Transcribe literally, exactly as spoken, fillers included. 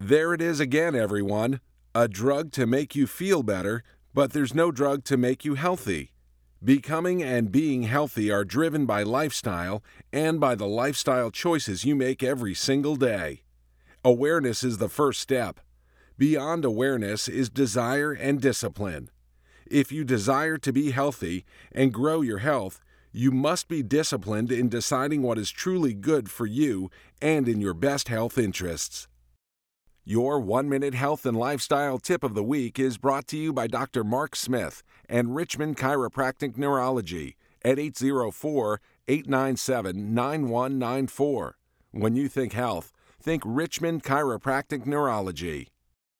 There it is again, everyone. A drug to make you feel better, but there's no drug to make you healthy. Becoming and being healthy are driven by lifestyle and by the lifestyle choices you make every single day. Awareness is the first step. Beyond awareness is desire and discipline. If you desire to be healthy and grow your health, you must be disciplined in deciding what is truly good for you and in your best health interests. Your one-minute health and lifestyle tip of the week is brought to you by Doctor Mark Smith and Richmond Chiropractic Neurology at eight oh four, eight nine seven, nine one nine four. When you think health, think Richmond Chiropractic Neurology.